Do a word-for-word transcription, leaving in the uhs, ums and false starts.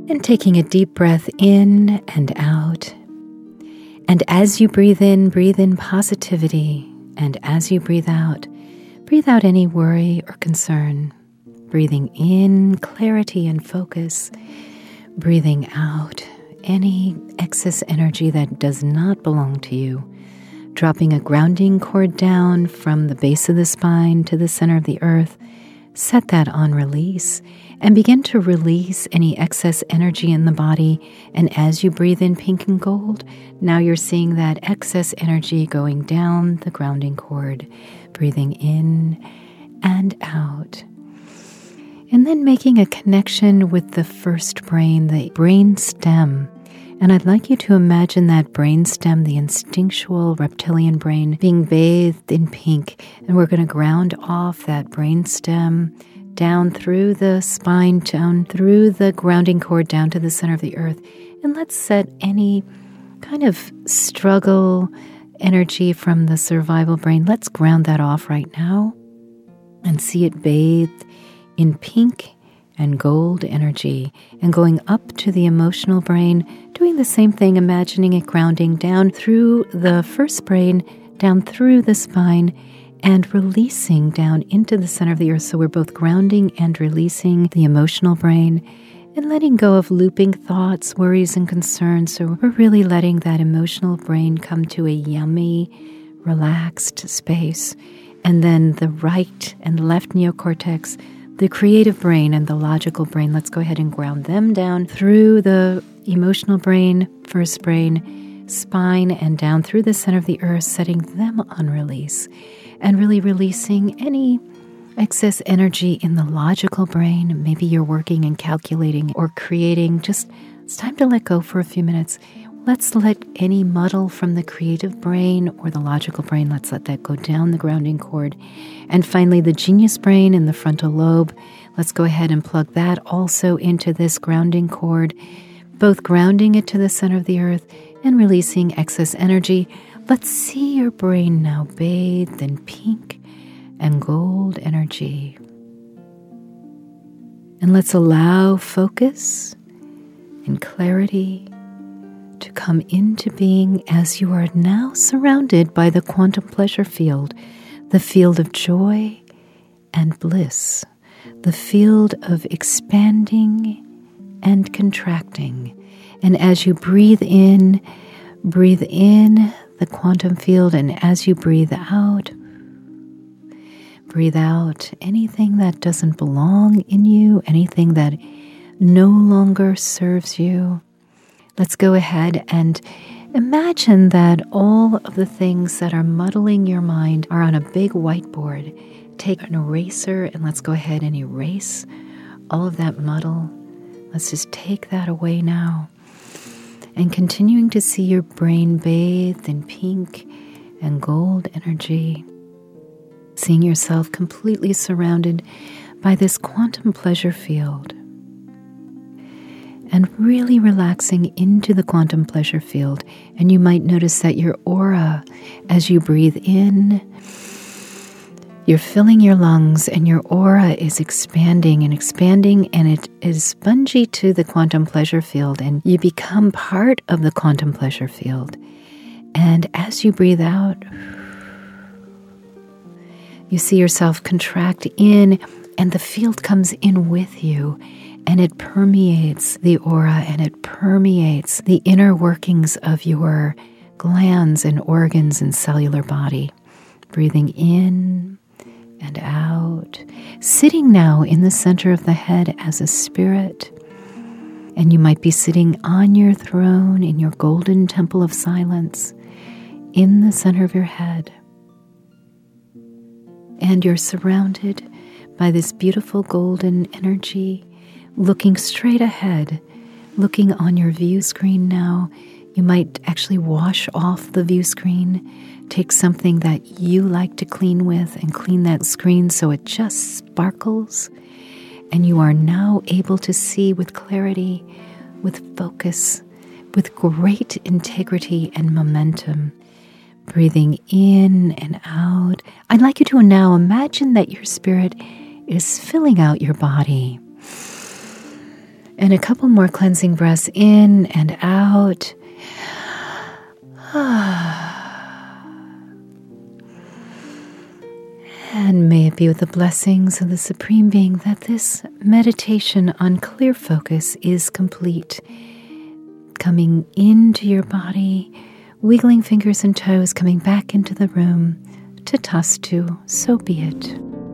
And taking a deep breath in and out. And as you breathe in, breathe in positivity. And as you breathe out, breathe out any worry or concern. Breathing in clarity and focus. Breathing out any excess energy that does not belong to you. Dropping a grounding cord down from the base of the spine to the center of the earth. Set that on release and begin to release any excess energy in the body. And as you breathe in pink and gold, now you're seeing that excess energy going down the grounding cord, breathing in and out. And then making a connection with the first brain, the brain stem. And I'd like you to imagine that brain stem, the instinctual reptilian brain, being bathed in pink. And we're going to ground off that brain stem down through the spine, down through the grounding cord, down to the center of the earth. And let's set any kind of struggle energy from the survival brain. Let's ground that off right now and see it bathed in pink and gold energy, and going up to the emotional brain, doing the same thing, imagining it grounding down through the first brain, down through the spine, and releasing down into the center of the earth. So we're both grounding and releasing the emotional brain and letting go of looping thoughts, worries, and concerns. So we're really letting that emotional brain come to a yummy, relaxed space. And then the right and left neocortex, the creative brain and the logical brain, let's go ahead and ground them down through the emotional brain, first brain, spine, and down through the center of the earth, setting them on release. And really releasing any excess energy in the logical brain. Maybe you're working and calculating or creating. Just, it's time to let go for a few minutes. Let's let any muddle from the creative brain or the logical brain, let's let that go down the grounding cord. And finally, the genius brain in the frontal lobe. Let's go ahead and plug that also into this grounding cord, both grounding it to the center of the earth and releasing excess energy. Let's see your brain now bathed in pink and gold energy. And let's allow focus and clarity to come into being as you are now surrounded by the quantum pleasure field, the field of joy and bliss, the field of expanding and contracting. And as you breathe in, breathe in the quantum field, and as you breathe out, breathe out anything that doesn't belong in you, anything that no longer serves you. Let's go ahead and imagine that all of the things that are muddling your mind are on a big whiteboard. Take an eraser and let's go ahead and erase all of that muddle. Let's just take that away now. And continuing to see your brain bathed in pink and gold energy. Seeing yourself completely surrounded by this quantum pleasure field. And really relaxing into the quantum pleasure field. And you might notice that your aura, as you breathe in, you're filling your lungs and your aura is expanding and expanding, and it is spongy to the quantum pleasure field, and you become part of the quantum pleasure field. And as you breathe out, you see yourself contract in, and the field comes in with you. And it permeates the aura, and it permeates the inner workings of your glands and organs and cellular body. Breathing in and out. Sitting now in the center of the head as a spirit. And you might be sitting on your throne in your golden temple of silence in the center of your head. And you're surrounded by this beautiful golden energy. Looking straight ahead, looking on your view screen now. You might actually wash off the view screen, take something that you like to clean with and clean that screen so it just sparkles. And you are now able to see with clarity, with focus, with great integrity and momentum. Breathing in and out. I'd like you to now imagine that your spirit is filling out your body. And a couple more cleansing breaths in and out. And may it be with the blessings of the Supreme Being that this meditation on clear focus is complete. Coming into your body, wiggling fingers and toes, coming back into the room. Tatastu, so be it.